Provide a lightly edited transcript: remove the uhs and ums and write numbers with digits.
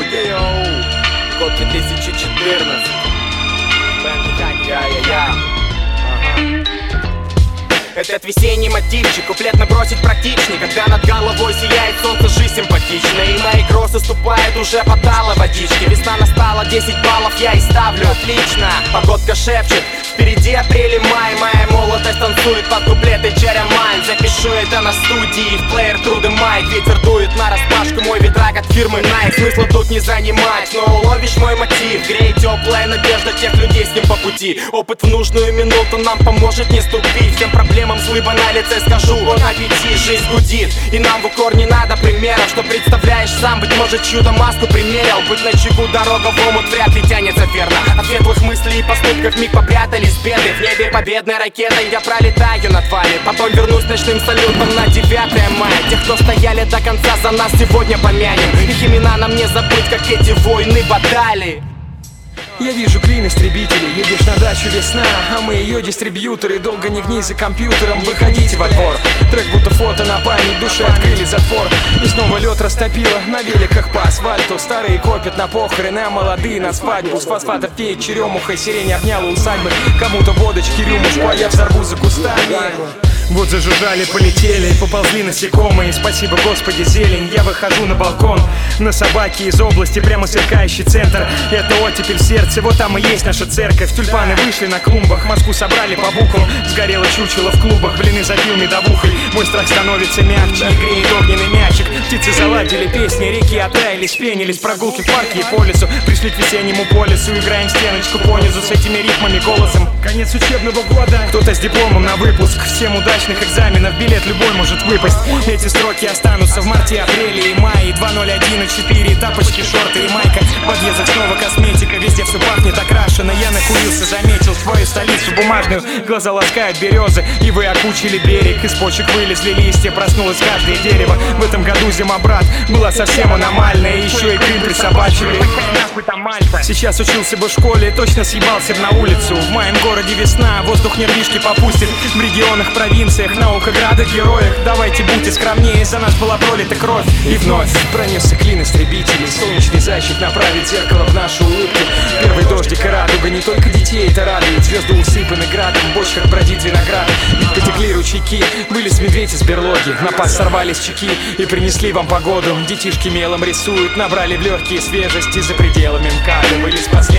Год 2014. Этот весенний мотивчик куплетно бросить практичней, когда над головой сияет солнце, жизнь симпатичная. И мои кроссы ступают уже по талой водичке. Весна настала, 10 баллов я и ставлю отлично. Погодка шепчет, впереди апрель и май. Моя молодость танцует под куплеты Джеремайн. Запишу это на студии, в плеер труды майк. Ветер дует на распашку, мой ветрак от фирмы Nike. Смысла тут не занимать, но уловишь мой мотив. Греет теплая надежда тех людей с ним по пути. Опыт в нужную минуту нам поможет не ступить. Всем проблемам с улыбой на лице скажу бон аппетит. Жизнь гудит, и нам в укор не надо примеров. Что представляешь сам, быть может чудо маску примерил. Быть начеку, дорога в омут вряд ли тянется верно. От светлых мыслей и поступков миг попрятались беды. В небе победной ракетой я пролетаю над вами. Потом вернусь ночным салютом на 9 мая. Тех, кто стояли до конца, за нас сегодня помянем. Их имена нам не забыть, как эти войны баталии. Я вижу клин истребителей, едешь на дачу весна, а мы ее дистрибьюторы. Долго не гни за компьютером, выходите во двор. Трек будто фото на память, души открыли затвор. И снова лед растопило на великах по асфальту. Старые копят на похороны, а молодые на свадьбу. С фосфатов феет черемуха, сирень обняла усадьбы. Кому-то водочки, рюмушку, а я взорву за кустами. Вот зажужжали, полетели, поползли насекомые. Спасибо, Господи, зелень, я выхожу на балкон. На собаке из области, прямо сверкающий центр. Это оттепель сердце, вот там и есть наша церковь. Тюльпаны вышли на клумбах, Москву собрали по буквам. Сгорело чучело в клубах, блины запил медовухой. Мой страх становится мягче и греет огненный мячик. Птицы заладили песни, реки оттаяли, спенились. Прогулки в парке и по лесу, пришли к весеннему полюсу. Играем стеночку понизу с этими ритмами, голосом. Конец учебного года, кто-то с дипломом на выпуск. Всем удачных экзаменов, билет любой может выпасть. Эти строки останутся в марте, апреле и мае. 201 и 4, тапочки, шорты и майка. В подъездах снова косметика, везде все пахнет окрашено. Я накурился, заметил твою столицу бумажную. Глаза ласкают березы, и вы окучили берег. Из почек вылезли листья, проснулось каждое дерево. В этом году зима, брат, была совсем аномальная. Еще и Крым присобачили. Сейчас учился бы в школе, точно съебался б на улицу. В моем городе весна, воздух нервишки попустит. В регионах, провинциях, наука, градах, героях. Давайте будьте скромнее, за нас была пролита кровь. И вновь пронесся клин истребителей. Солнечный зайчик направит зеркало в наши улыбки. Первый дождик и радуга, не только детей это радует. Звезды усыпаны градом, в бочках бродит виноград. Ведь потекли ручейки, вылез медведь из берлоги. На пас сорвались чеки и принесли вам погоду. Детишки мелом рисуют, набрали в легкие свежести. За пределами МКАДа вылез последний.